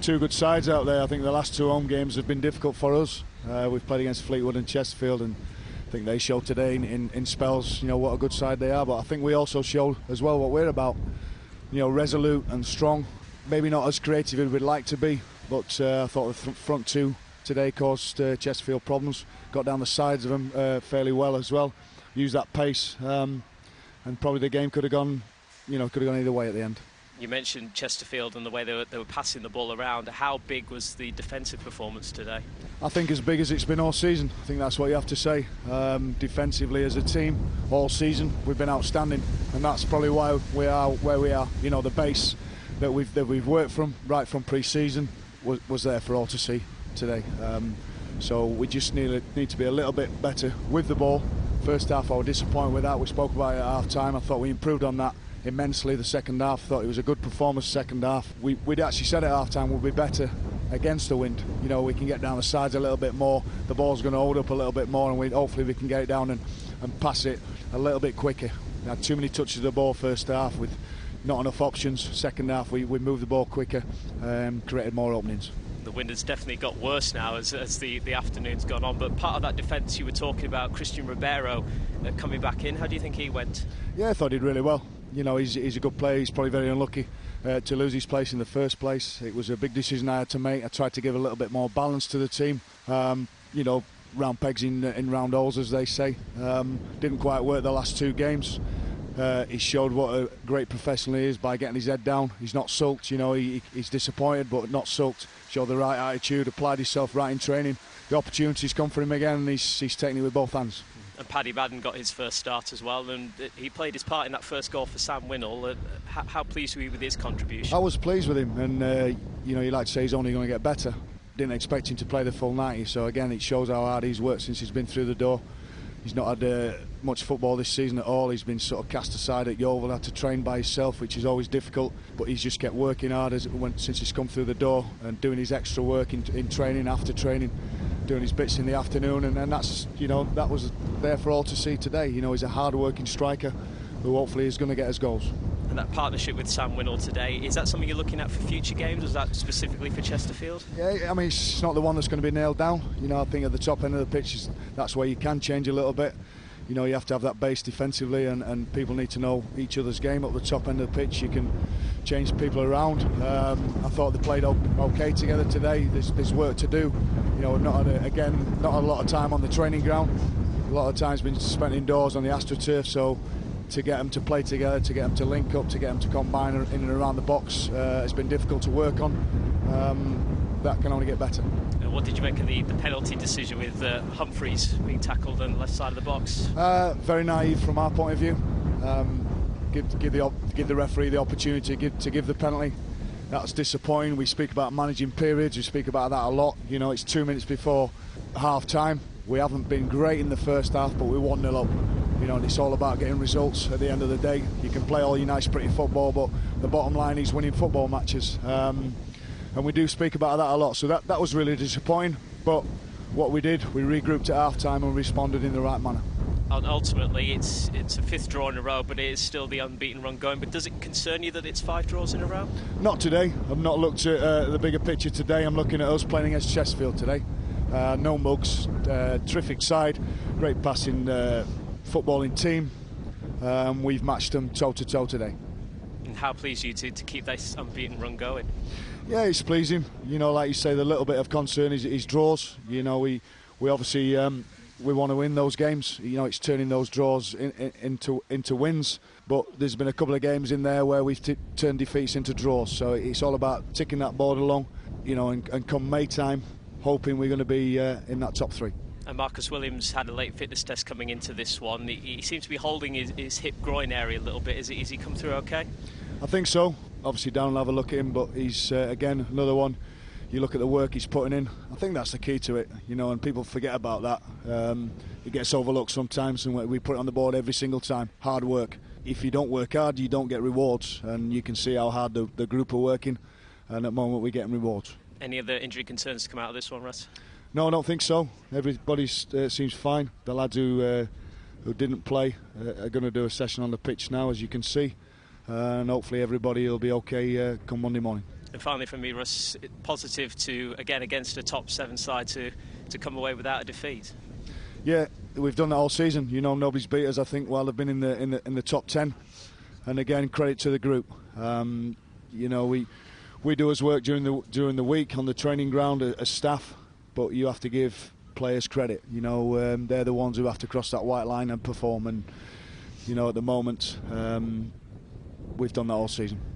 two good sides out there. I think the last two home games have been difficult for us. We've played against Fleetwood and Chesterfield, and I think they showed today in spells, what a good side they are. But I think we also showed as well what we're about, resolute and strong. Maybe not as creative as we'd like to be, but I thought the front two today caused Chesterfield problems. Got down the sides of them fairly well as well. Used that pace, and probably the game could have gone either way at the end. You mentioned Chesterfield and the way they were passing the ball around. How big was the defensive performance today? I think as big as it's been all season. I think that's what you have to say. Defensively as a team, all season, we've been outstanding, and that's probably why we are where we are. The base that we've worked from right from pre-season was there for all to see today. So we just need to be a little bit better with the ball. First half I was disappointed with that. We spoke about it at half time. I thought we improved on that immensely the second half. Thought it was a good performance second half. We'd actually said at half time we'll be better against the wind. We can get down the sides a little bit more. The ball's going to hold up a little bit more, and hopefully we can get it down and pass it a little bit quicker. We had too many touches of the ball first half with not enough options. Second half we moved the ball quicker, created more openings. The wind has definitely got worse now as the afternoon's gone on, but part of that defence you were talking about, Christian Ribeiro coming back in, how do you think he went? Yeah, I thought he did really well. He's a good player. He's probably very unlucky to lose his place in the first place. It was a big decision I had to make. I tried to give a little bit more balance to the team. Round pegs in round holes, as they say. Didn't quite work the last two games. He showed what a great professional he is by getting his head down. He's not sulked, he's disappointed but not sulked. Showed the right attitude, applied himself right in training. The opportunities come for him again, and he's taking it with both hands. And Paddy Madden got his first start as well, and he played his part in that first goal for Sam Winnall. How pleased were you with his contribution? I was pleased with him, and you like to say he's only going to get better. Didn't expect him to play the full 90, so again it shows how hard he's worked since he's been through the door. He's not had much football this season at all. He's been sort of cast aside at Yeovil, had to train by himself, which is always difficult, but he's just kept working hard since he's come through the door and doing his extra work in training, after training, doing his bits in the afternoon, and that's that was there for all to see today. He's a hard working striker who hopefully is going to get his goals. And that partnership with Sam Winnall today, is that something you're looking at for future games? Was that specifically for Chesterfield? Yeah, I mean, it's not the one that's going to be nailed down. I think at the top end of the pitch, that's where you can change a little bit. You have to have that base defensively, and people need to know each other's game. Up the top end of the pitch, you can change people around. I thought they played okay together today. There's work to do. Not a lot of time on the training ground. A lot of time's been spent indoors on the AstroTurf, so to get them to play together, to get them to link up, to get them to combine in and around the box, it's been difficult to work on. That can only get better. What did you make of the penalty decision with Humphreys being tackled on the left side of the box? Very naive from our point of view. Give the referee the opportunity to give the penalty. That's disappointing. We speak about managing periods. We speak about that a lot. It's 2 minutes before half time. We haven't been great in the first half, but we're 1-0 up. And it's all about getting results at the end of the day. You can play all your nice pretty football, but the bottom line is winning football matches. And we do speak about that a lot. So that was really disappointing. But what we did, we regrouped at half time and responded in the right manner. And ultimately, it's a fifth draw in a row, but it is still the unbeaten run going. But does it concern you that it's 5 draws in a row? Not today. I've not looked at the bigger picture today. I'm looking at us playing against Chesterfield today. No mugs, terrific side, great passing, footballing team. We've matched them toe-to-toe today. And how pleased are you to keep this unbeaten run going? Yeah, it's pleasing. Like you say, the little bit of concern is draws. We obviously we want to win those games. It's turning those draws into wins. But there's been a couple of games in there where we've turned defeats into draws. So it's all about ticking that board along, and come May time, hoping we're going to be in that top 3. And Marcus Williams had a late fitness test coming into this one. He seems to be holding his hip groin area a little bit. Is he come through okay? I think so. Obviously Dan will have a look at him, but he's again another one. You look at the work he's putting in. I think that's the key to it, and people forget about that. It gets overlooked sometimes, and we put it on the board every single time. Hard work. If you don't work hard, you don't get rewards, and you can see how hard the group are working, and at the moment we're getting rewards. Any other injury concerns to come out of this one, Russ? No, I don't think so. Everybody seems fine. The lads who didn't play are going to do a session on the pitch now, as you can see, and hopefully everybody will be okay come Monday morning. And finally from me, Russ, positive to, again, against a top 7 side to come away without a defeat. Yeah, we've done that all season. You know, nobody's beat us, I think, while they've been in the top 10. And again, credit to the group. You know, we do our work during the week on the training ground as staff, but you have to give players credit. You know, they're the ones who have to cross that white line and perform. And you know, at the moment, we've done that all season.